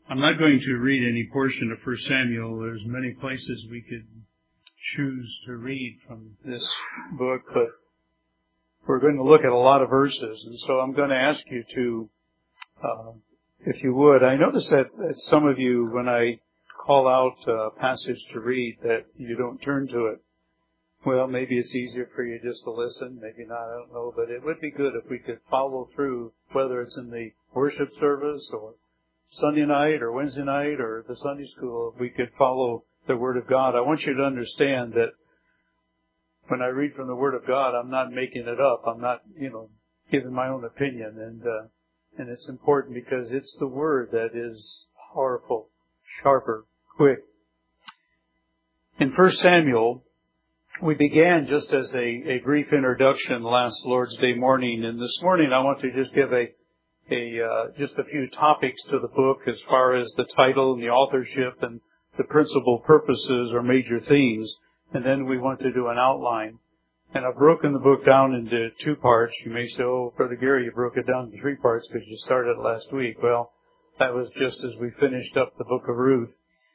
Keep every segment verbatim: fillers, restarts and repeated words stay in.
I'm not going to read any portion of First Samuel. There's many places we could choose to read from this book, but we're going to look at a lot of verses, and so I'm going to ask you to, uh, if you would, I notice that, that some of you, when I call out a passage to read, that you don't turn to it. Well, maybe it's easier for you just to listen, maybe not, I don't know, but it would be good if we could follow through, whether it's in the worship service or Sunday night or Wednesday night or the Sunday school, if we could follow the Word of God. I want you to understand that when I read from the Word of God, I'm not making it up. I'm not, you know, giving my own opinion. And, uh, and it's important because it's the Word that is powerful, sharper, quick. In First Samuel, we began just as a, a brief introduction last Lord's Day morning. And this morning I want to just give a A, uh, just a few topics to the book as far as the title and the authorship and the principal purposes or major themes. And then we want to do an outline. And I've broken the book down into two parts. You may say, oh, Brother Gary, you broke it down into three parts because you started last week. Well, that was just as we finished up the book of Ruth.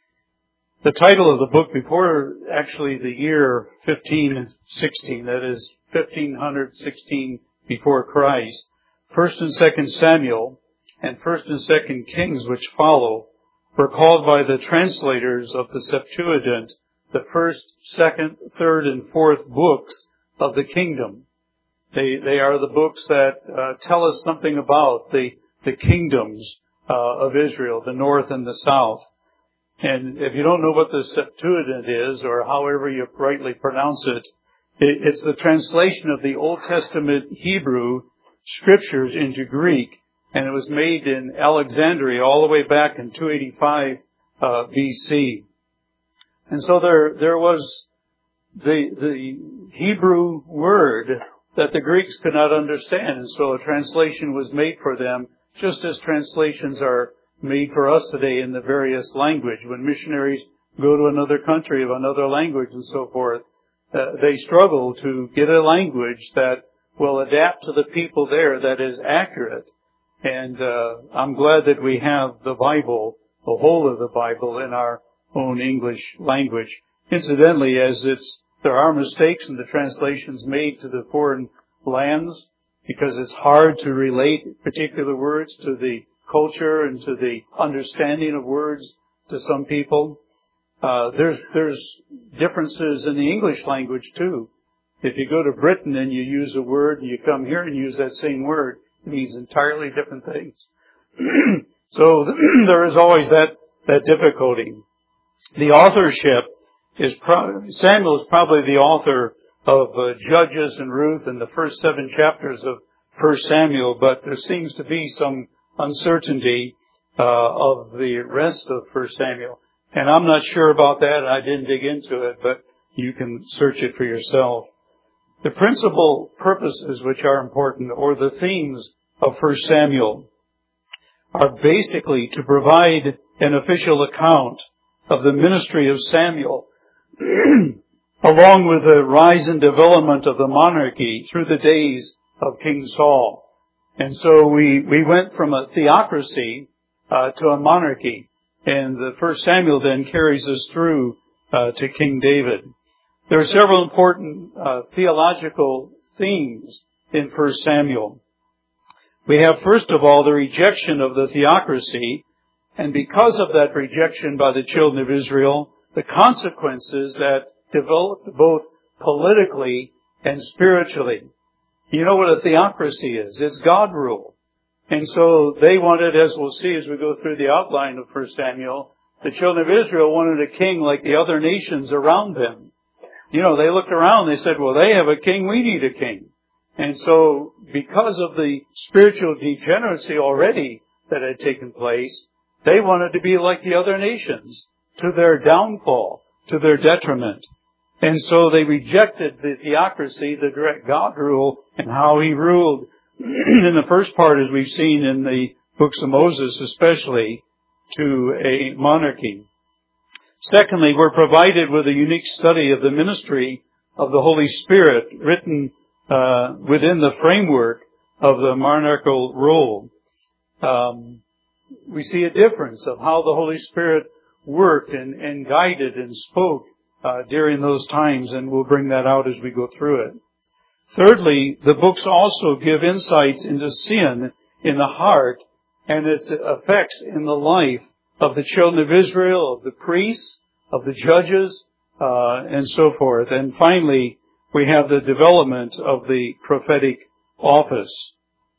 The title of the book before actually the year fifteen sixteen, that is fifteen sixteen before Christ, First and Second Samuel and First and Second Kings, which follow, were called by the translators of the Septuagint the first, second, third, and fourth books of the kingdom. They they are the books that uh, tell us something about the the kingdoms uh, of Israel, the north and the south. And if you don't know what the Septuagint is, or however you rightly pronounce it, it it's the translation of the Old Testament Hebrew Scriptures into Greek, and it was made in Alexandria all the way back in two eighty-five uh, B C. And so there there was the the Hebrew word that the Greeks could not understand, and so a translation was made for them, just as translations are made for us today in the various language. When missionaries go to another country of another language and so forth, uh, they struggle to get a language that will adapt to the people there that is accurate. And uh, I'm glad that we have the Bible, the whole of the Bible, in our own English language. Incidentally, as it's there are mistakes in the translations made to the foreign lands because it's hard to relate particular words to the culture and to the understanding of words to some people. Uh, there's there's differences in the English language too. If you go to Britain and you use a word and you come here and use that same word, it means entirely different things. So there is always that, that difficulty. The authorship is, pro- Samuel is probably the author of uh, Judges and Ruth and the first seven chapters of First Samuel, but there seems to be some uncertainty uh, of the rest of First Samuel. And I'm not sure about that. I didn't dig into it, but you can search it for yourself. The principal purposes which are important, or the themes of First Samuel, are basically to provide an official account of the ministry of Samuel, along with the rise and development of the monarchy through the days of King Saul. And so we, we went from a theocracy uh, to a monarchy, and the First Samuel then carries us through uh, to King David. There are several important uh, theological themes in First Samuel. We have, first of all, the rejection of the theocracy, and because of that rejection by the children of Israel, the consequences that developed both politically and spiritually. You know what a theocracy is? It's God rule. And so they wanted, as we'll see as we go through the outline of First Samuel, the children of Israel wanted a king like the other nations around them. You know, they looked around, they said, well, they have a king, we need a king. And so, because of the spiritual degeneracy already that had taken place, they wanted to be like the other nations, to their downfall, to their detriment. And so they rejected the theocracy, the direct God rule, and how He ruled in the first part, as we've seen in the books of Moses especially, to a monarchy. Secondly, we're provided with a unique study of the ministry of the Holy Spirit written uh, within the framework of the monarchical rule. Um, we see a difference of how the Holy Spirit worked and, and guided and spoke uh, during those times, and we'll bring that out as we go through it. Thirdly, the books also give insights into sin in the heart and its effects in the life of the children of Israel, of the priests, of the judges, uh, and so forth. And finally, we have the development of the prophetic office.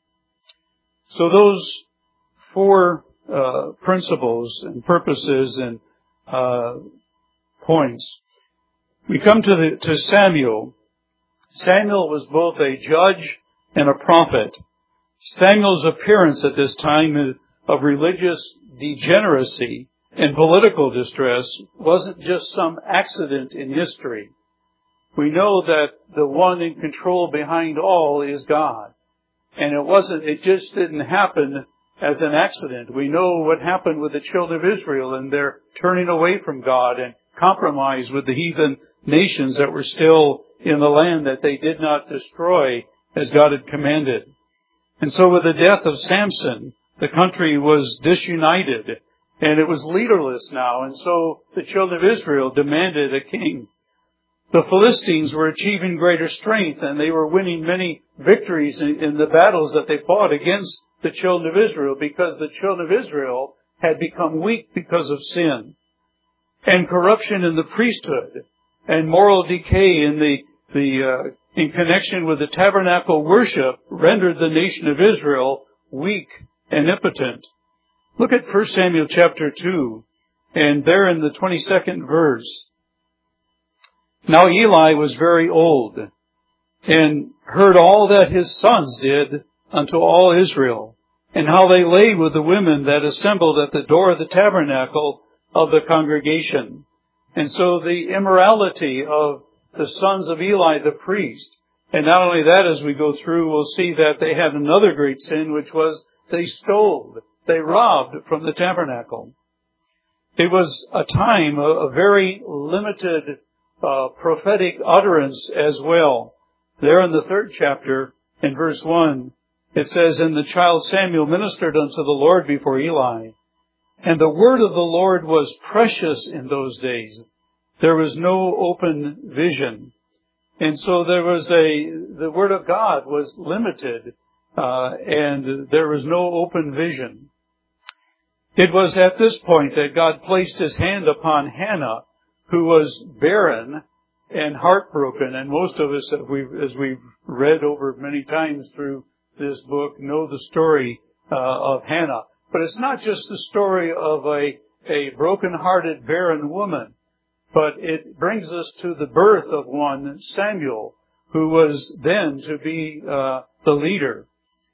So those four uh, principles and purposes and uh, points. We come to the to Samuel. Samuel was both a judge and a prophet. Samuel's appearance at this time of religious degeneracy and political distress wasn't just some accident in history. We know that the one in control behind all is God. And it wasn't, it just didn't happen as an accident. We know what happened with the children of Israel and their turning away from God and compromise with the heathen nations that were still in the land that they did not destroy as God had commanded. And so with the death of Samson, the country was disunited and it was leaderless now. And so the children of Israel demanded a king. The Philistines were achieving greater strength and they were winning many victories in, in the battles that they fought against the children of Israel because the children of Israel had become weak because of sin. And corruption in the priesthood and moral decay in the, the, uh, in connection with the tabernacle worship rendered the nation of Israel weak and impotent. Look at First Samuel chapter two, and there in the twenty-second verse. Now Eli was very old, and heard all that his sons did unto all Israel, and how they lay with the women that assembled at the door of the tabernacle of the congregation. And so the immorality of the sons of Eli the priest, and not only that, as we go through, we'll see that they had another great sin, which was they stole, they robbed from the tabernacle. It was a time, a, a very limited uh, prophetic utterance as well. There in the third chapter, in verse one, it says, And the child Samuel ministered unto the Lord before Eli. And the word of the Lord was precious in those days. There was no open vision. And so there was a, the word of God was limited, uh, and there was no open vision. It was at this point that God placed His hand upon Hannah, who was barren and heartbroken. And most of us, as we've, as we've read over many times through this book, know the story uh, of Hannah. But it's not just the story of a, a broken-hearted, barren woman, but it brings us to the birth of one, Samuel, who was then to be uh, the leader.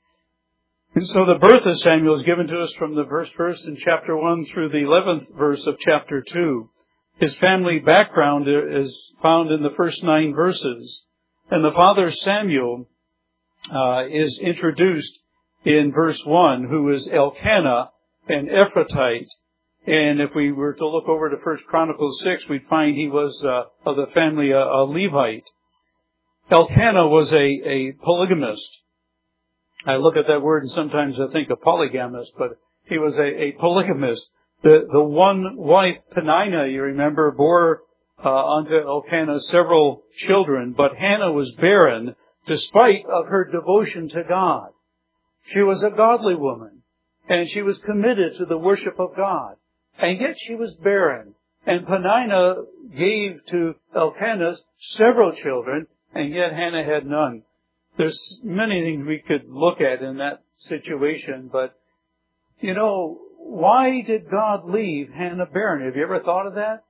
And so the birth of Samuel is given to us from the first verse in chapter one through the eleventh verse of chapter two. His family background is found in the first nine verses. And the father Samuel uh, is introduced in verse one, who is Elkanah, an Ephrathite. And if we were to look over to First Chronicles six, we'd find he was uh, of the family uh, a Levite. Elkanah was a, a polygamist. I look at that word and sometimes I think a polygamist, but he was a, a polygamist. The, the one wife, Peninnah, you remember, bore uh, unto Elkanah several children, but Hannah was barren despite of her devotion to God. She was a godly woman, and she was committed to the worship of God. And yet she was barren. And Peninnah gave to Elkanah several children, and yet Hannah had none. There's many things we could look at in that situation, but, you know, why did God leave Hannah barren? Have you ever thought of that?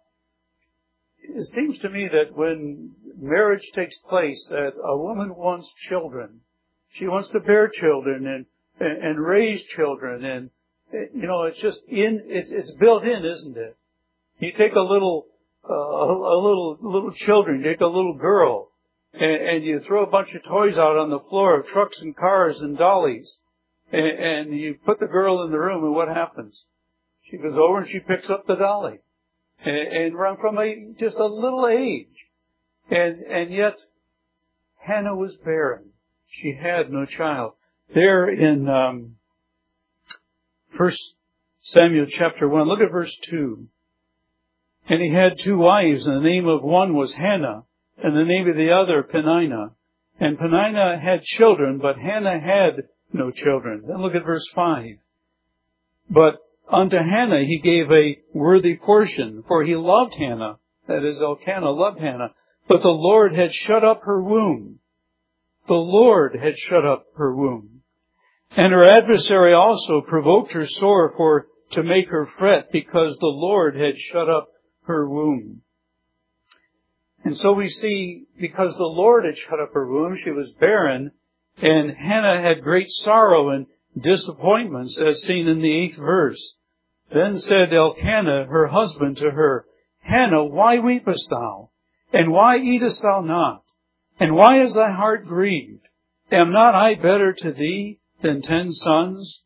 It seems to me that when marriage takes place, that a woman wants children. She wants to bear children and, and, and raise children, and, you know, it's just in, it's, it's built in, isn't it? You take a little, uh, a little, little children, you take a little girl, and, and you throw a bunch of toys out on the floor of trucks and cars and dollies, and, and you put the girl in the room, and what happens? She goes over and she picks up the dolly, and, and run from a, just a little age. And, and yet, Hannah was barren. She had no child. There in, um, First Samuel chapter one. Look at verse two. And he had two wives, and the name of one was Hannah, and the name of the other Peninnah. And Peninnah had children, but Hannah had no children. Then look at verse five. But unto Hannah he gave a worthy portion, for he loved Hannah. That is, Elkanah loved Hannah. But the Lord had shut up her womb. The Lord had shut up her womb. And her adversary also provoked her sore for to make her fret, because the Lord had shut up her womb. And so we see, because the Lord had shut up her womb, she was barren, and Hannah had great sorrow and disappointments, as seen in the eighth verse. Then said Elkanah, her husband, to her, Hannah, why weepest thou? And why eatest thou not? And why is thy heart grieved? Am not I better to thee than ten sons?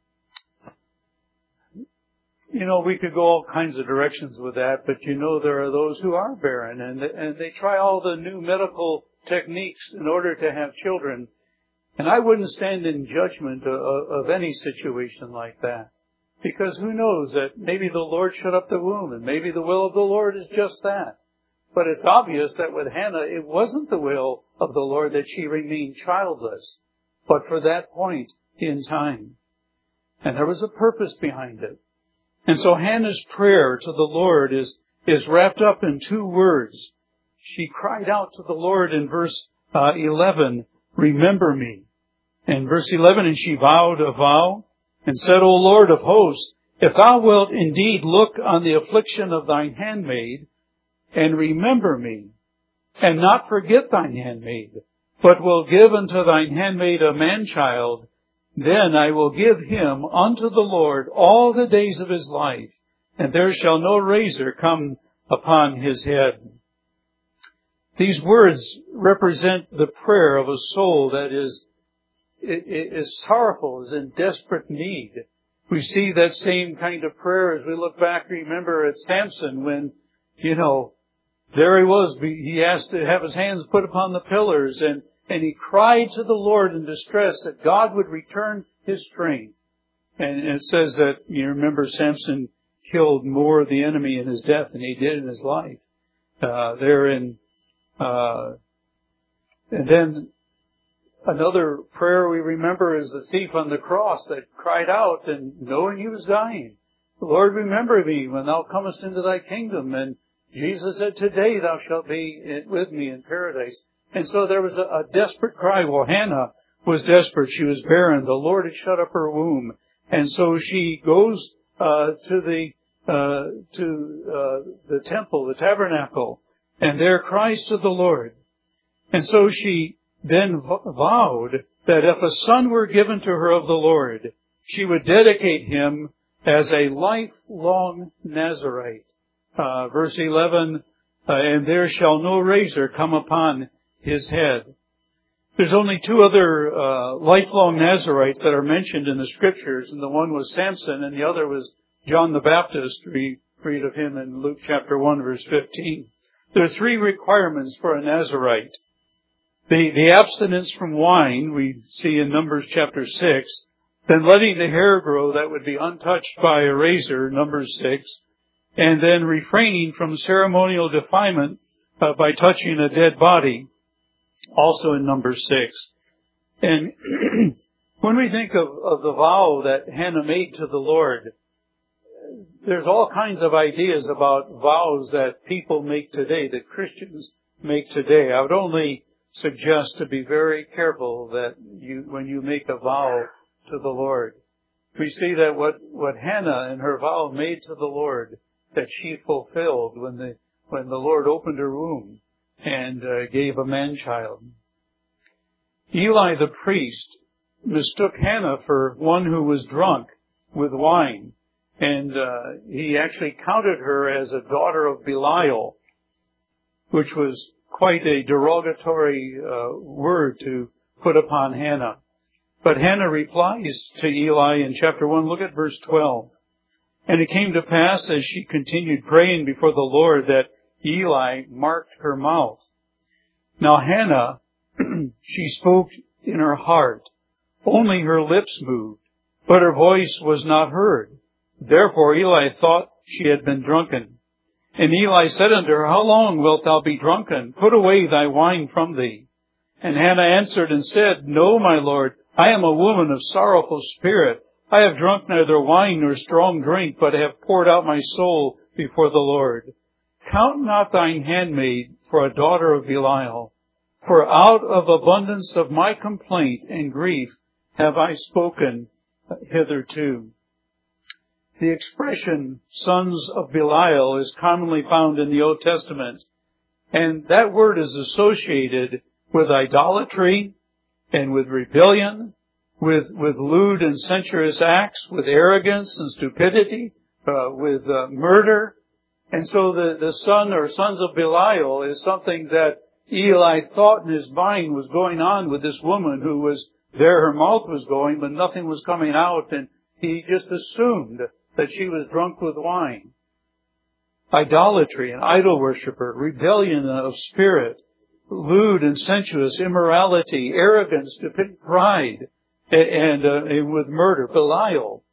You know, we could go all kinds of directions with that, but you know there are those who are barren, and, and they try all the new medical techniques in order to have children. And I wouldn't stand in judgment of, of any situation like that. Because who knows that maybe the Lord shut up the womb, and maybe the will of the Lord is just that. But it's obvious that with Hannah, it wasn't the will of the Lord that she remain childless, but for that point in time. And there was a purpose behind it. And so Hannah's prayer to the Lord is, is wrapped up in two words. She cried out to the Lord in verse uh, eleven, remember me. In verse eleven, and she vowed a vow and said, O Lord of hosts, if thou wilt indeed look on the affliction of thine handmaid and remember me, and not forget thine handmaid, but will give unto thine handmaid a man-child, then I will give him unto the Lord all the days of his life, and there shall no razor come upon his head. These words represent the prayer of a soul that is, is sorrowful, is in desperate need. We see that same kind of prayer as we look back, remember, at Samson when, you know, there he was. He asked to have his hands put upon the pillars, and And he cried to the Lord in distress that God would return his strength. And it says that, you remember, Samson killed more of the enemy in his death than he did in his life. Uh, there in, uh, and then another prayer we remember is the thief on the cross that cried out, and knowing he was dying, Lord, remember me when thou comest into thy kingdom. And Jesus said, today thou shalt be with me in paradise. And so there was a, a desperate cry. Well, Hannah was desperate. She was barren. The Lord had shut up her womb. And so she goes uh, to the uh, to uh, the temple, the tabernacle, and there cries to the Lord. And so she then vowed that if a son were given to her of the Lord, she would dedicate him as a lifelong Nazirite. Uh, verse eleven, uh, and there shall no razor come upon his head. There's only two other uh, lifelong Nazirites that are mentioned in the Scriptures, and the one was Samson, and the other was John the Baptist. We read of him in Luke chapter one, verse fifteen. There are three requirements for a Nazirite. The, the abstinence from wine, we see in Numbers chapter six. Then letting the hair grow that would be untouched by a razor, Numbers six. And then refraining from ceremonial defilement uh, by touching a dead body, also in Numbers six. And when we think of, of the vow that Hannah made to the Lord, there's all kinds of ideas about vows that people make today, that Christians make today. I would only suggest to be very careful that you, when you make a vow to the Lord. We see that what, what Hannah in her vow made to the Lord, that she fulfilled when the, when the Lord opened her womb and uh, gave a man-child. Eli the priest mistook Hannah for one who was drunk with wine, and uh, he actually counted her as a daughter of Belial, which was quite a derogatory uh, word to put upon Hannah. But Hannah replies to Eli in chapter one. Look at verse twelve. And it came to pass as she continued praying before the Lord that Eli marked her mouth. Now Hannah, she spoke in her heart. Only her lips moved, but her voice was not heard. Therefore Eli thought she had been drunken. And Eli said unto her, How long wilt thou be drunken? Put away thy wine from thee. And Hannah answered and said, No, my Lord, I am a woman of sorrowful spirit. I have drunk neither wine nor strong drink, but have poured out my soul before the Lord. Count not thine handmaid for a daughter of Belial, for out of abundance of my complaint and grief have I spoken hitherto. The expression sons of Belial is commonly found in the Old Testament, and that word is associated with idolatry and with rebellion, with, with lewd and sensuous acts, with arrogance and stupidity, uh, with uh, murder. And so the, the son or sons of Belial is something that Eli thought in his mind was going on with this woman who was there. Her mouth was going, but nothing was coming out, and he just assumed that she was drunk with wine. Idolatry, an idol worshiper, rebellion of spirit, lewd and sensuous, immorality, arrogance, stupid pride, and, uh, and with murder. Belial.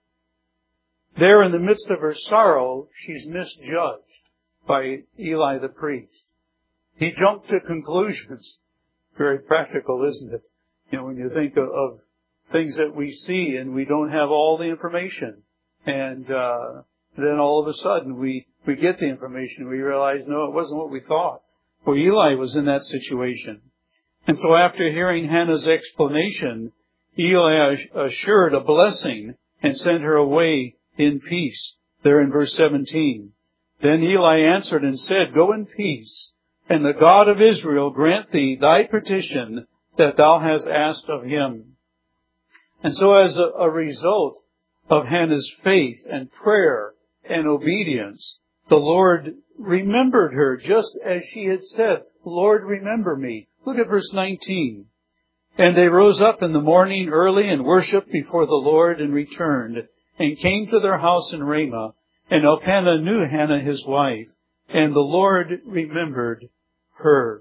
There in the midst of her sorrow, she's misjudged by Eli the priest. He jumped to conclusions. Very practical, isn't it? You know, when you think of, of things that we see and we don't have all the information. And uh then all of a sudden we, we get the information. We realize, no, it wasn't what we thought. Well, Eli was in that situation. And so after hearing Hannah's explanation, Eli assured a blessing and sent her away in peace. There in verse seventeen. Then Eli answered and said, Go in peace, and the God of Israel grant thee thy petition that thou hast asked of him. And so as a, a result of Hannah's faith and prayer and obedience, the Lord remembered her just as she had said, Lord, remember me. Look at verse nineteen. And they rose up in the morning early and worshipped before the Lord and returned and came to their house in Ramah. And Elkanah knew Hannah his wife, and the Lord remembered her.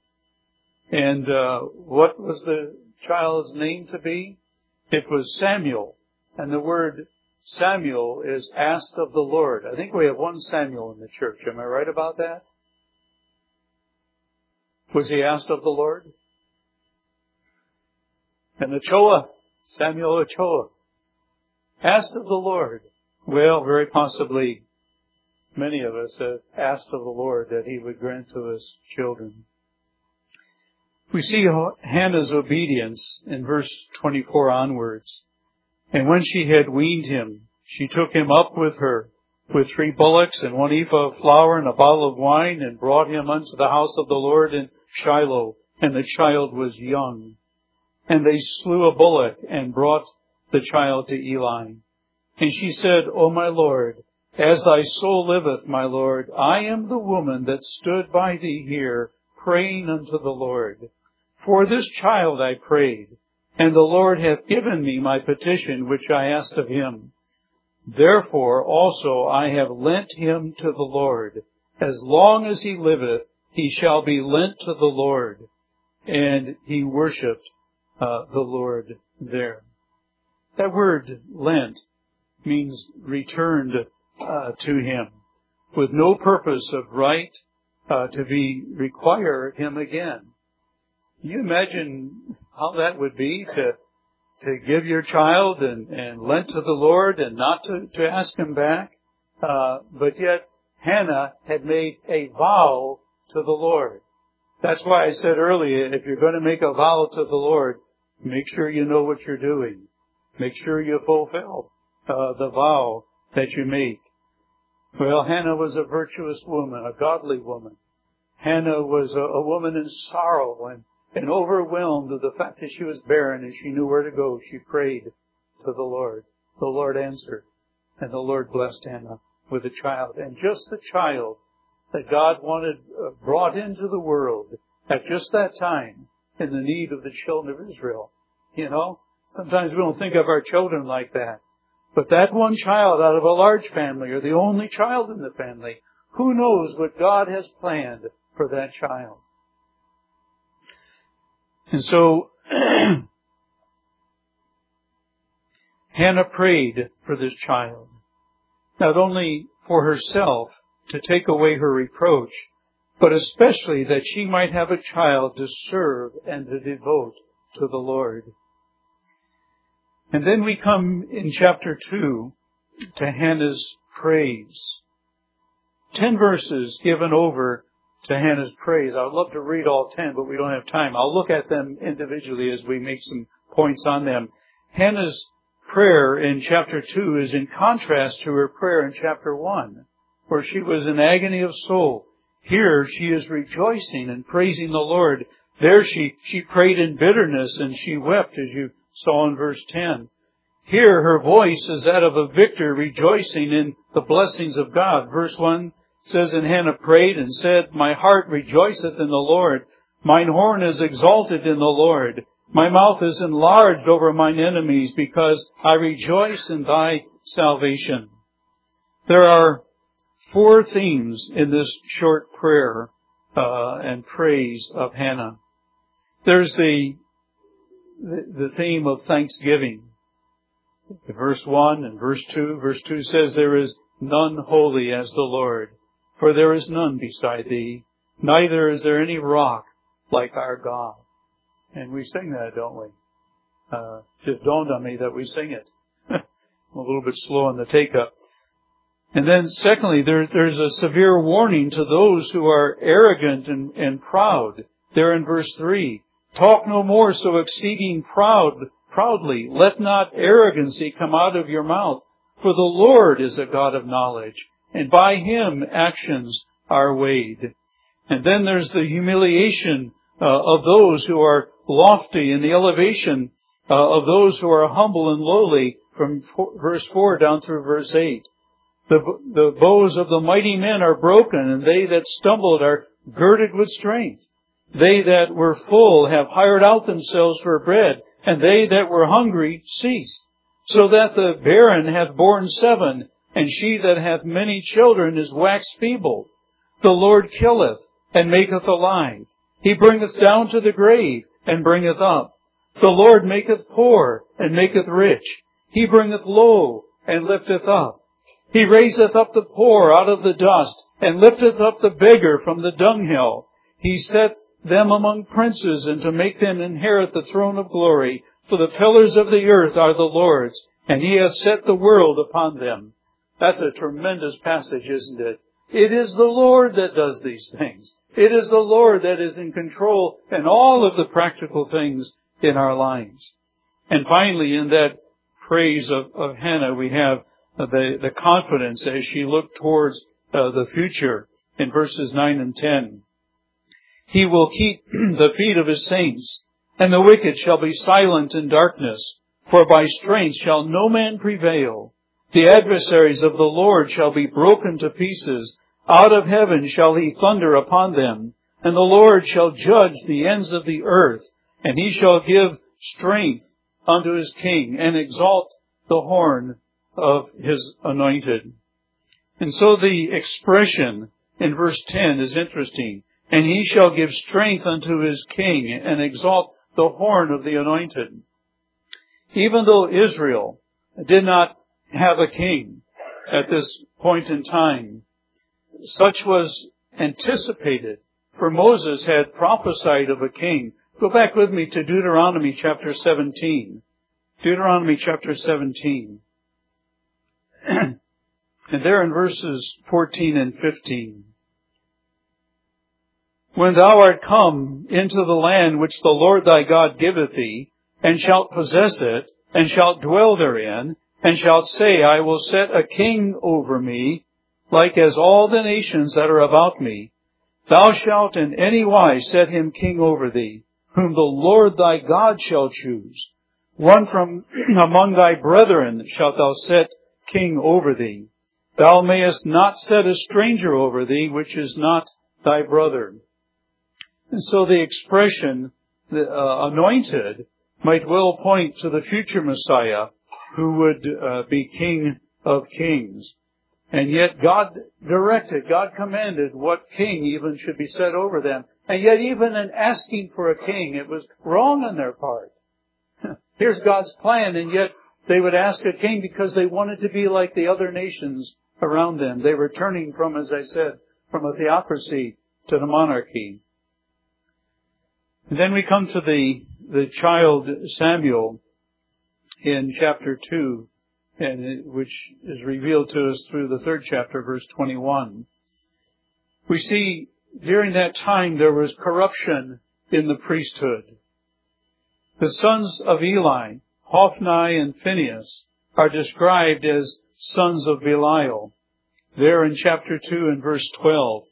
And uh, what was the child's name to be? It was Samuel. And the word Samuel is asked of the Lord. I think we have one Samuel in the church. Am I right about that? Was he asked of the Lord? And Ochoa, Samuel Ochoa, asked of the Lord. Well, very possibly many of us have asked of the Lord that he would grant to us children. We see Hannah's obedience in verse twenty-four onwards. And when she had weaned him, she took him up with her, with three bullocks and one ephah of flour and a bottle of wine, and brought him unto the house of the Lord in Shiloh. And the child was young. And they slew a bullock and brought the child to Eli. And she said, O my Lord, as thy soul liveth, my Lord, I am the woman that stood by thee here, praying unto the Lord. For this child I prayed, and the Lord hath given me my petition which I asked of him. Therefore also I have lent him to the Lord. As long as he liveth, he shall be lent to the Lord. And he worshipped uh, the Lord there. That word lent means returned uh, to him, with no purpose of right uh, to be require him again. Can you imagine how that would be to to give your child and, and lent to the Lord and not to, to ask him back? Uh, but yet Hannah had made a vow to the Lord. That's why I said earlier, if you're going to make a vow to the Lord, make sure you know what you're doing. Make sure you fulfill uh, the vow that you make. Well, Hannah was a virtuous woman, a godly woman. Hannah was a, a woman in sorrow and, and overwhelmed with the fact that she was barren and she knew where to go. She prayed to the Lord. The Lord answered, and the Lord blessed Hannah with a child. And just the child that God wanted uh, brought into the world at just that time in the need of the children of Israel. You know, sometimes we don't think of our children like that. But that one child out of a large family, or the only child in the family, who knows what God has planned for that child. And so, Hannah prayed for this child. not only for herself to take away her reproach, but especially that she might have a child to serve and to devote to the Lord. And then we come in chapter two to Hannah's praise. Ten verses given over to Hannah's praise. I would love to read all ten, but we don't have time. I'll look at them individually as we make some points on them. Hannah's prayer in chapter two is in contrast to her prayer in chapter one, where she was in agony of soul. Here she is rejoicing and praising the Lord. There she, she prayed in bitterness and she wept, as you saw in verse ten. Here her voice is that of a victor rejoicing in the blessings of God. Verse one says, And Hannah prayed and said, My heart rejoiceth in the Lord. Mine horn is exalted in the Lord. My mouth is enlarged over mine enemies, because I rejoice in thy salvation. There are four themes in this short prayer uh, and praise of Hannah. There's the, the the theme of thanksgiving. Verse one and verse two. Verse two says, There is none holy as the Lord, for there is none beside thee, neither is there any rock like our God. And we sing that, don't we? Uh, just dawned on me that we sing it. I'm a little bit slow on the take-up. And then secondly, there, there's a severe warning to those who are arrogant and, and proud. There in verse three, Talk no more so exceeding proud, proudly. Let not arrogancy come out of your mouth. For the Lord is a God of knowledge, and by Him actions are weighed. And then there's the humiliation uh, of those who are lofty, and the elevation uh, of those who are humble and lowly, from four, verse four down through verse eight. The, the bows of the mighty men are broken, and they that stumbled are girded with strength. They that were full have hired out themselves for bread, and they that were hungry ceased. So that the barren hath borne seven, and she that hath many children is waxed feeble. The Lord killeth, and maketh alive. He bringeth down to the grave, and bringeth up. The Lord maketh poor, and maketh rich. He bringeth low, and lifteth up. He raiseth up the poor out of the dust, and lifteth up the beggar from the dunghill. He setteth them among princes, and to make them inherit the throne of glory. For the pillars of the earth are the Lord's, and He hath set the world upon them. That's a tremendous passage, isn't it? It is the Lord that does these things. It is the Lord that is in control in all of the practical things in our lives. And finally, in that praise of, of Hannah, we have the, the confidence as she looked towards uh, the future in verses nine and ten. He will keep the feet of His saints, and the wicked shall be silent in darkness, for by strength shall no man prevail. The adversaries of the Lord shall be broken to pieces. Out of heaven shall He thunder upon them, and the Lord shall judge the ends of the earth, and He shall give strength unto His king, and exalt the horn of His anointed. And so the expression in verse ten is interesting. And He shall give strength unto His king, and exalt the horn of the anointed. Even though Israel did not have a king at this point in time, such was anticipated, for Moses had prophesied of a king. Go back with me to Deuteronomy chapter seventeen. Deuteronomy chapter seventeen. And there in verses fourteen and fifteen. When thou art come into the land which the Lord thy God giveth thee, and shalt possess it, and shalt dwell therein, and shalt say, I will set a king over me, like as all the nations that are about me, thou shalt in any wise set him king over thee, whom the Lord thy God shall choose. One from among thy brethren shalt thou set king over thee. Thou mayest not set a stranger over thee, which is not thy brother. And so the expression, the, uh, anointed, might well point to the future Messiah, who would uh, be King of Kings. And yet God directed, God commanded what king even should be set over them. And yet even in asking for a king, it was wrong on their part. Here's God's plan, and yet they would ask a king because they wanted to be like the other nations around them. They were turning from, as I said, from a theocracy to the monarchy. And then we come to the, the child Samuel in chapter two, and it, which is revealed to us through the third chapter, verse twenty-one. We see during that time there was corruption in the priesthood. The sons of Eli, Hophni and Phinehas, are described as sons of Belial. There in chapter two and verse twelve.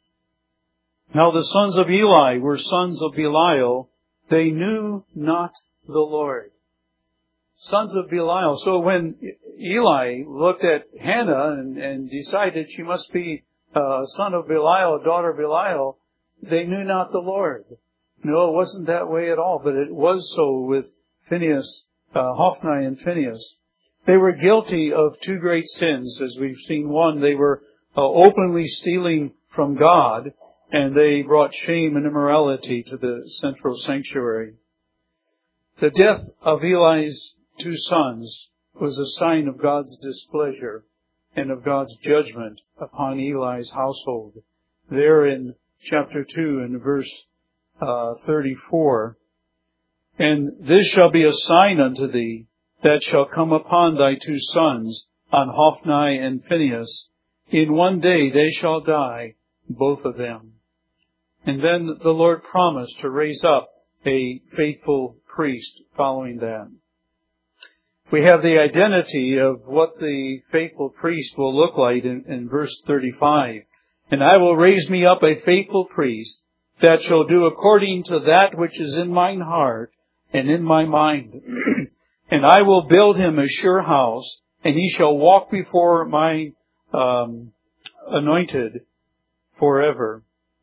Now the sons of Eli were sons of Belial. They knew not the Lord. Sons of Belial. So when Eli looked at Hannah and, and decided she must be a son of Belial, a daughter of Belial, they knew not the Lord. No, it wasn't that way at all, but it was so with Phinehas, uh, Hophni and Phinehas. They were guilty of two great sins, as we've seen. One, they were uh, openly stealing from God, and they brought shame and immorality to the central sanctuary. The death of Eli's two sons was a sign of God's displeasure and of God's judgment upon Eli's household. There in chapter two and verse uh, thirty-four, and this shall be a sign unto thee that shall come upon thy two sons, on Hophni and Phinehas. In one day they shall die, both of them. And then the Lord promised to raise up a faithful priest following that. We have the identity of what the faithful priest will look like in, in verse thirty-five. And I will raise me up a faithful priest that shall do according to that which is in mine heart and in my mind. And I will build him a sure house, and he shall walk before my um, anointed forever.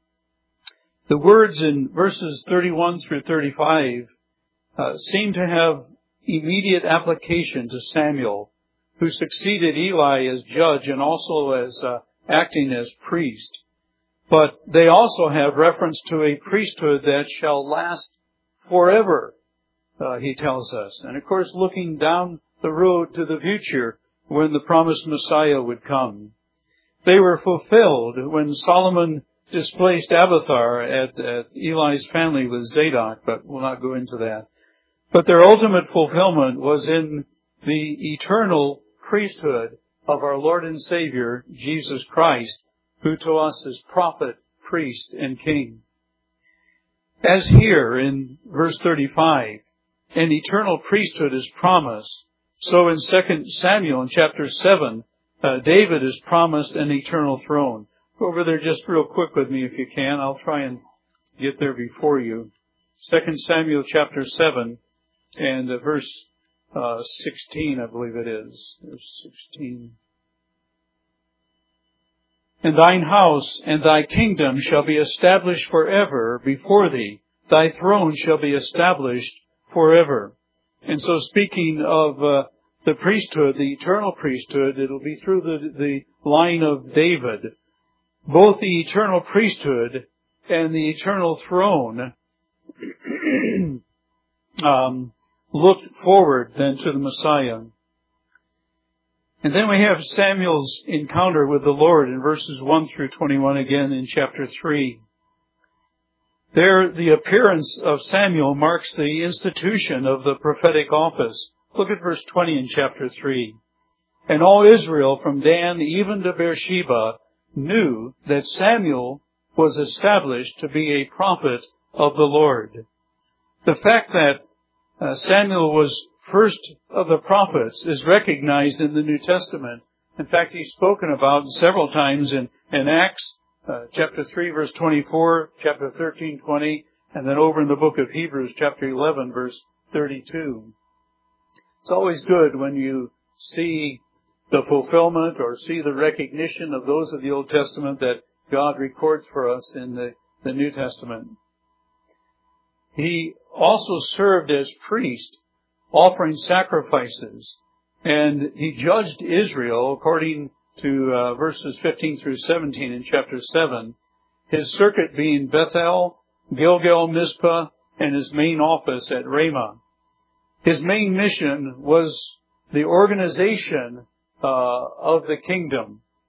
The words in verses thirty-one through thirty-five uh, seem to have immediate application to Samuel, who succeeded Eli as judge and also as uh, acting as priest. But they also have reference to a priesthood that shall last forever, uh, he tells us. And of course, looking down the road to the future when the promised Messiah would come. They were fulfilled when Solomon displaced Abiathar at, at Eli's family with Zadok, but we'll not go into that. But their ultimate fulfillment was in the eternal priesthood of our Lord and Savior, Jesus Christ, who to us is prophet, priest, and king. As here in verse thirty-five, an eternal priesthood is promised. So in Second Samuel in chapter seven, uh, David is promised an eternal throne. Go over there just real quick with me if you can. I'll try and get there before you. Second Samuel chapter seven and uh, verse uh, sixteen, I believe it is. Verse sixteen. And thine house and thy kingdom shall be established forever before thee. Thy throne shall be established forever. And so speaking of uh, the priesthood, the eternal priesthood, it'll be through the, the line of David. Both the eternal priesthood and the eternal throne um, looked forward then to the Messiah. And then we have Samuel's encounter with the Lord in verses one through twenty-one again in chapter three. There, the appearance of Samuel marks the institution of the prophetic office. Look at verse twenty in chapter three. And all Israel from Dan even to Beersheba knew that Samuel was established to be a prophet of the Lord. The fact that uh, Samuel was first of the prophets is recognized in the New Testament. In fact, he's spoken about several times in, in Acts, uh, chapter three, verse twenty-four, chapter thirteen, twenty, and then over in the book of Hebrews, chapter eleven, verse thirty-two. It's always good when you see the fulfillment or see the recognition of those of the Old Testament that God records for us in the, the New Testament. He also served as priest, offering sacrifices, and he judged Israel according to uh, verses fifteen through seventeen in chapter seven, his circuit being Bethel, Gilgal, Mizpah, and his main office at Ramah. His main mission was the organization uh, of the kingdom,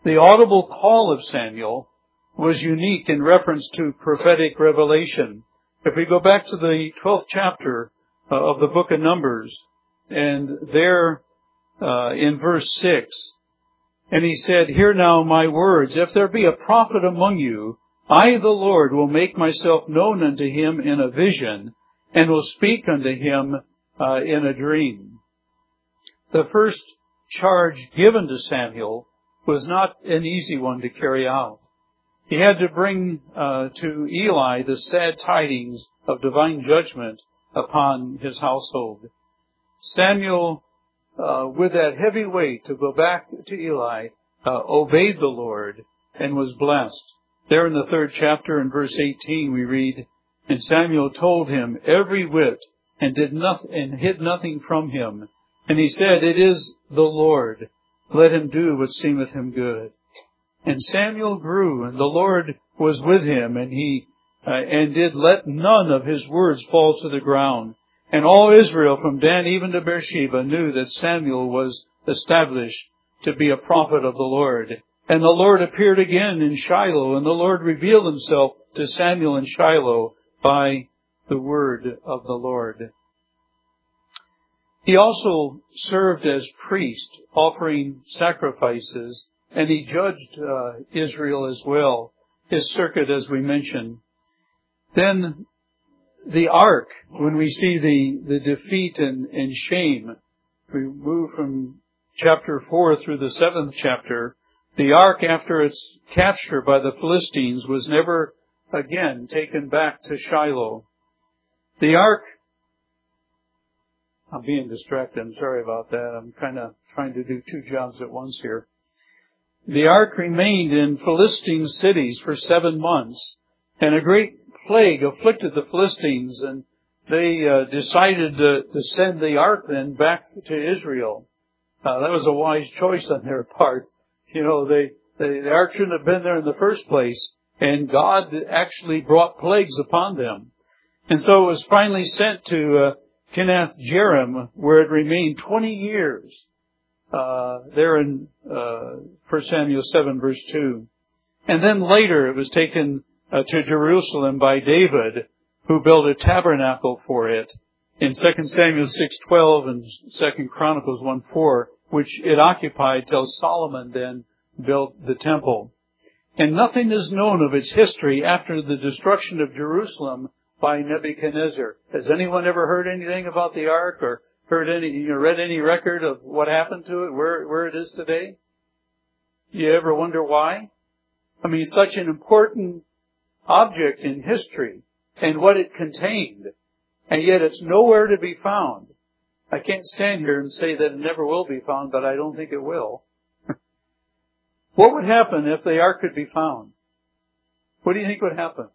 The audible call of Samuel was unique in reference to prophetic revelation. If we go back to the twelfth chapter uh, of the book of Numbers, and there uh, in verse six, and he said, "Hear now my words. If there be a prophet among you, I, the Lord, will make myself known unto him in a vision, and will speak unto him uh, in a dream." The first charge given to Samuel was not an easy one to carry out. He had to bring uh, to Eli the sad tidings of divine judgment upon his household. Samuel, uh, with that heavy weight to go back to Eli, uh, obeyed the Lord and was blessed. There in the third chapter in verse eighteen we read, "And Samuel told him every whit, and did nothing, and hid nothing from him. And he said, It is the Lord. Let him do what seemeth him good. And Samuel grew, and the Lord was with him, and he uh, and did let none of his words fall to the ground. And all Israel, from Dan even to Beersheba, knew that Samuel was established to be a prophet of the Lord. And the Lord appeared again in Shiloh, and the Lord revealed himself to Samuel in Shiloh by the word of the Lord." He also served as priest, offering sacrifices, and he judged uh, Israel as well, his circuit as we mentioned. Then the ark, when we see the, the defeat and, and shame, we move from chapter four through the seventh chapter. The ark, after its capture by the Philistines, was never again taken back to Shiloh. The ark, I'm being distracted, I'm sorry about that. I'm kind of trying to do two jobs at once here. The ark remained in Philistine cities for seven months, and a great plague afflicted the Philistines, and they uh, decided to, to send the ark then back to Israel. Uh, that was a wise choice on their part. You know, they, they, the ark shouldn't have been there in the first place, and God actually brought plagues upon them. And so it was finally sent to uh, Kenneth Jerem, where it remained twenty years. Uh, there in uh, First Samuel seven, verse two. And then later it was taken uh, to Jerusalem by David, who built a tabernacle for it in Second Samuel six twelve and Second Chronicles one four, which it occupied till Solomon then built the temple. And nothing is known of its history after the destruction of Jerusalem by Nebuchadnezzar. Has anyone ever heard anything about the ark, or heard any, you know, read any record of what happened to it, where, where it is today? You ever wonder why? I mean, such an important object in history and what it contained, and yet it's nowhere to be found. I can't stand here and say that it never will be found, but I don't think it will. What would happen if the ark could be found? What do you think would happen?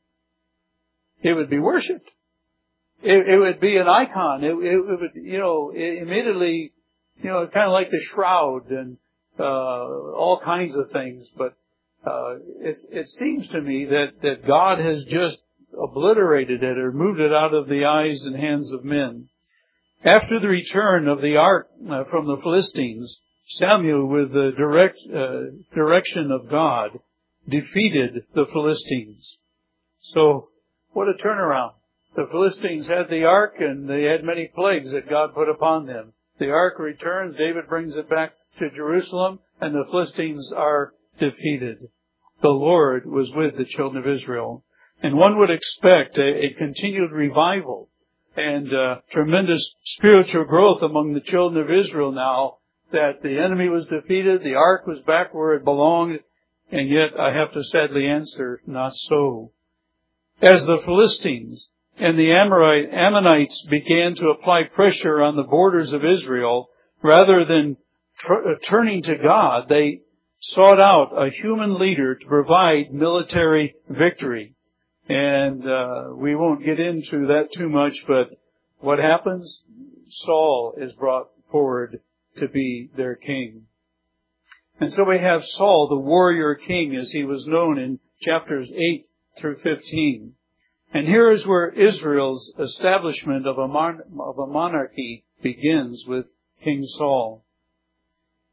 It would be worshipped. It, it would be an icon. It, it, it would, you know, it immediately, you know, kind of like the shroud and uh, all kinds of things. But uh, it, it seems to me that, that God has just obliterated it or moved it out of the eyes and hands of men. After the return of the ark uh, from the Philistines, Samuel, with the direct uh, direction of God, defeated the Philistines. So, what a turnaround. The Philistines had the ark, and they had many plagues that God put upon them. The ark returns, David brings it back to Jerusalem, and the Philistines are defeated. The Lord was with the children of Israel. And one would expect a, a continued revival and uh, tremendous spiritual growth among the children of Israel now that the enemy was defeated, the ark was back where it belonged, and yet I have to sadly answer, not so. As the Philistines and the Amorite, Ammonites began to apply pressure on the borders of Israel, rather than tr- turning to God, they sought out a human leader to provide military victory. And uh, we won't get into that too much, but what happens? Saul is brought forward to be their king. And so we have Saul, the warrior king, as he was known in chapters eight through fifteen. And here is where Israel's establishment of a, mon- of a monarchy begins with King Saul.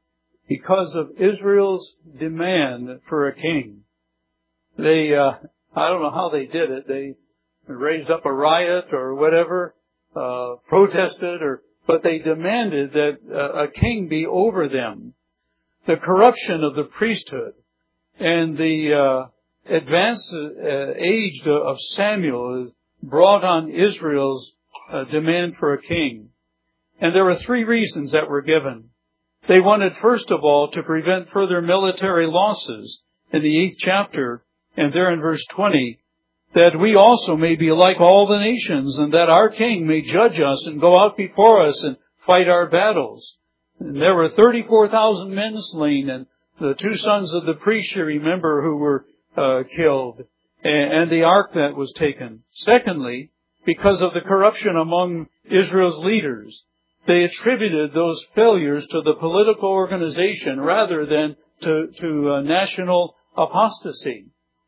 because of Israel's demand for a king. They, uh, I don't know how they did it. They raised up a riot or whatever, uh, protested, or, but they demanded that uh, a king be over them. The corruption of the priesthood and the uh, advanced uh, age of Samuel brought on Israel's uh, demand for a king. And there were three reasons that were given. They wanted, first of all, to prevent further military losses in the eighth chapter, and there in verse twenty, that we also may be like all the nations, and that our king may judge us and go out before us and fight our battles. And there were thirty-four thousand men slain, and the two sons of the priest, you remember, who were uh, killed, and, and the ark that was taken. Secondly, because of the corruption among Israel's leaders, they attributed those failures to the political organization rather than to, to uh, national apostasy.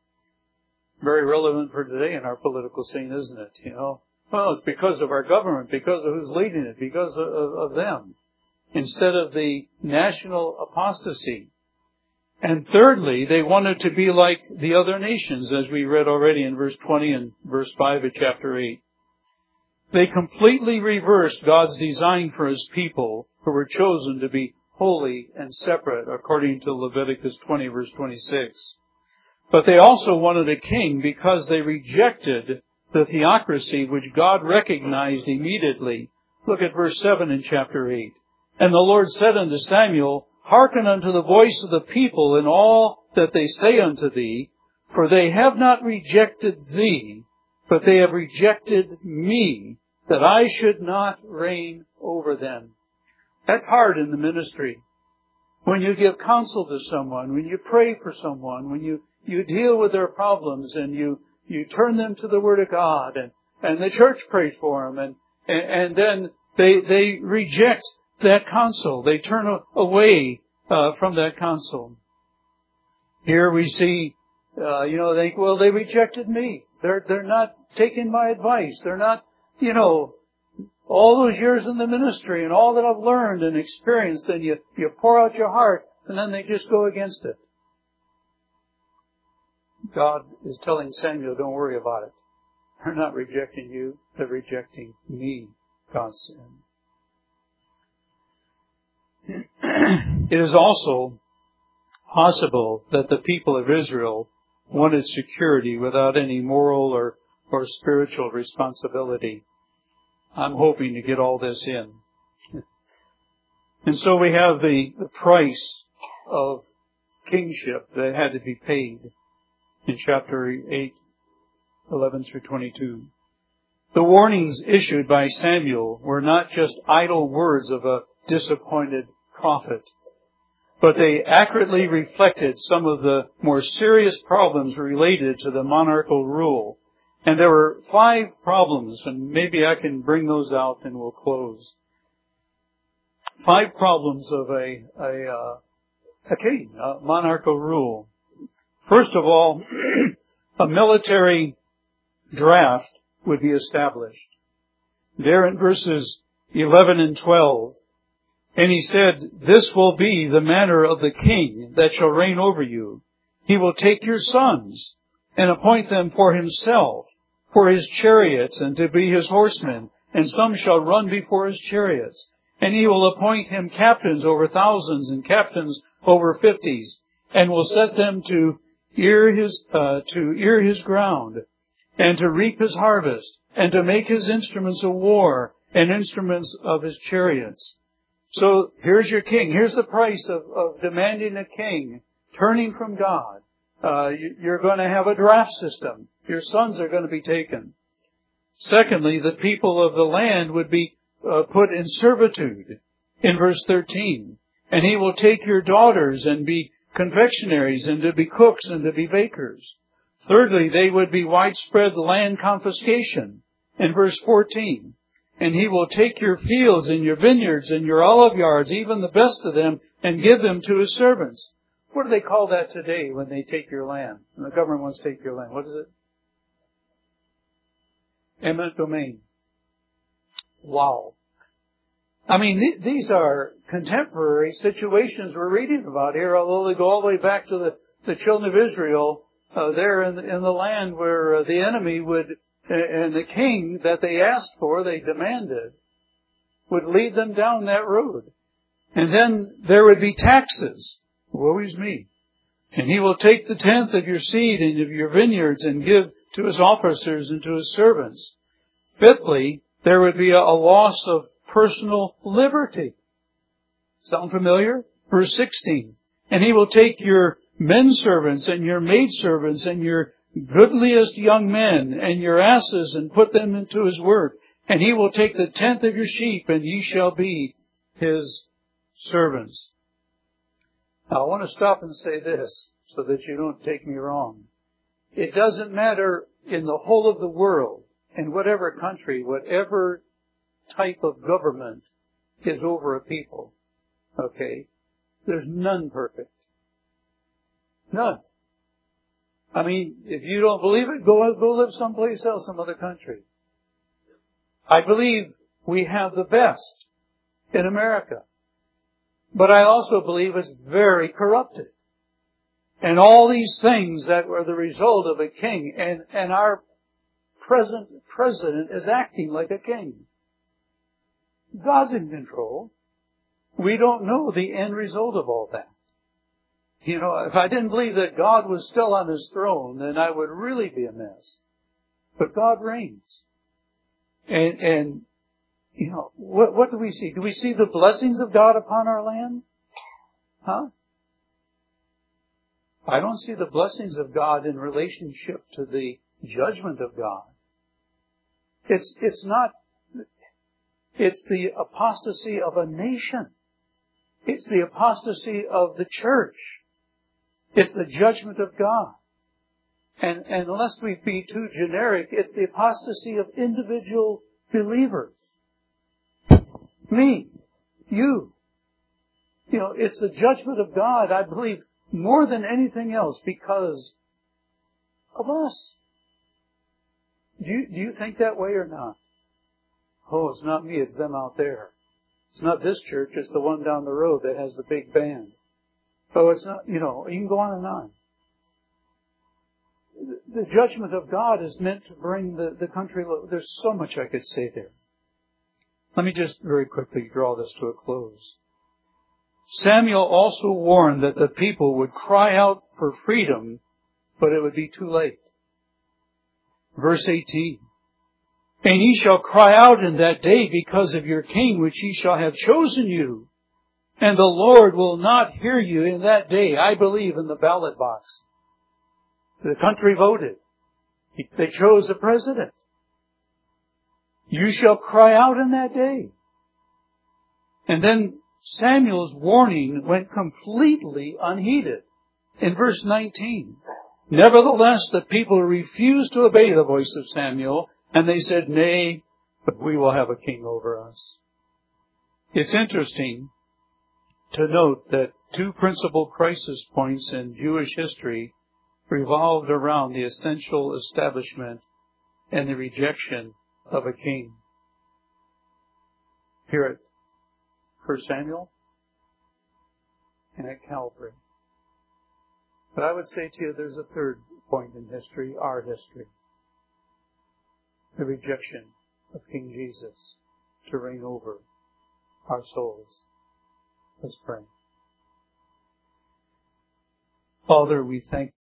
Very relevant for today in our political scene, isn't it? You know, well, it's because of our government, because of who's leading it, because of, of, of them, instead of the national apostasy. And thirdly, they wanted to be like the other nations, as we read already in verse twenty and verse five of chapter eight. They completely reversed God's design for His people, who were chosen to be holy and separate, according to Leviticus twenty, verse twenty-six. But they also wanted a king because they rejected the theocracy which God recognized immediately. Look at verse seven in chapter eight. And the Lord said unto Samuel, Hearken unto the voice of the people in all that they say unto thee, for they have not rejected thee, but they have rejected me, that I should not reign over them. That's hard in the ministry. When you give counsel to someone, when you pray for someone, when you, you deal with their problems and you, you turn them to the Word of God, and, and the church prays for them, and, and, and then they, they reject that counsel. They turn away uh, from that counsel. Here we see, uh, you know, they think, well, they rejected me. They're, they're not taking my advice. They're not, you know, all those years in the ministry and all that I've learned and experienced, and you, you pour out your heart, and then they just go against it. God is telling Samuel, don't worry about it. They're not rejecting you. They're rejecting me, God said. It is also possible that the people of Israel wanted security without any moral or, or spiritual responsibility. I'm hoping to get all this in. And so we have the, the price of kingship that had to be paid in chapter eight, eleven through twenty-two. The warnings issued by Samuel were not just idle words of a disappointed prophet, but they accurately reflected some of the more serious problems related to the monarchical rule. And there were five problems, and maybe I can bring those out and we'll close. Five problems of a, a, uh, a king, a monarchical rule. First of all, a military draft would be established. There in verses eleven and twelve, and he said, This will be the manner of the king that shall reign over you. He will take your sons and appoint them for himself, for his chariots, and to be his horsemen, and some shall run before his chariots. And he will appoint him captains over thousands and captains over fifties, and will set them to ear his, uh, to ear his ground, and to reap his harvest, and to make his instruments of war, and instruments of his chariots. So here's your king. Here's the price of, of demanding a king, turning from God. Uh, you're going to have a draft system. Your sons are going to be taken. Secondly, the people of the land would be uh, put in servitude in verse thirteen. And he will take your daughters and be confectionaries and to be cooks and to be bakers. Thirdly, they would be widespread land confiscation in verse fourteen. And he will take your fields and your vineyards and your olive yards, even the best of them, and give them to his servants. What do they call that today when they take your land? When the government wants to take your land, what is it? Eminent domain. Wow. I mean, th- these are contemporary situations we're reading about here, although they go all the way back to the, the children of Israel, uh, there in the, in the land where uh, the enemy would, and the king that they asked for, they demanded, would lead them down that road. And then there would be taxes. Woe is me. And he will take the tenth of your seed and of your vineyards and give to his officers and to his servants. Fifthly, there would be a, a loss of personal liberty. Sound familiar? Verse sixteen. And he will take your men servants and your maid servants and your goodliest young men and your asses and put them into his work. And he will take the tenth of your sheep and ye shall be his servants. Now I want to stop and say this so that you don't take me wrong. It doesn't matter in the whole of the world, in whatever country, whatever type of government is over a people. Okay? There's none perfect. None. I mean, if you don't believe it, go, go live someplace else, some other country. I believe we have the best in America. But I also believe it's very corrupted. And all these things that were the result of a king, and, and our present president is acting like a king. God's in control. We don't know the end result of all that. You know, if I didn't believe that God was still on His throne, then I would really be a mess. But God reigns. And, and you know, what, what do we see? Do we see the blessings of God upon our land? Huh? I don't see the blessings of God in relationship to the judgment of God. It's, it's not, it's the apostasy of a nation. It's the apostasy of the church. It's the judgment of God. And, and unless we be too generic, it's the apostasy of individual believers. Me. You. You know, it's the judgment of God, I believe, more than anything else because of us. Do you, do you think that way or not? Oh, it's not me, it's them out there. It's not this church, it's the one down the road that has the big band. Oh, it's not, you know, you can go on and on. The, the judgment of God is meant to bring the, the country, there's so much I could say there. Let me just very quickly draw this to a close. Samuel also warned that the people would cry out for freedom, but it would be too late. Verse eighteen. And ye shall cry out in that day because of your king, which he shall have chosen you. And the Lord will not hear you in that day. I believe in the ballot box. The country voted. They chose a president. You shall cry out in that day. And then Samuel's warning went completely unheeded. In verse nineteen, nevertheless, the people refused to obey the voice of Samuel, and they said, nay, but we will have a king over us. It's interesting to note that two principal crisis points in Jewish history revolved around the essential establishment and the rejection of a king. Here at First Samuel and at Calvary. But I would say to you there's a third point in history, our history. The rejection of King Jesus to reign over our souls. Let's pray. Father, we thank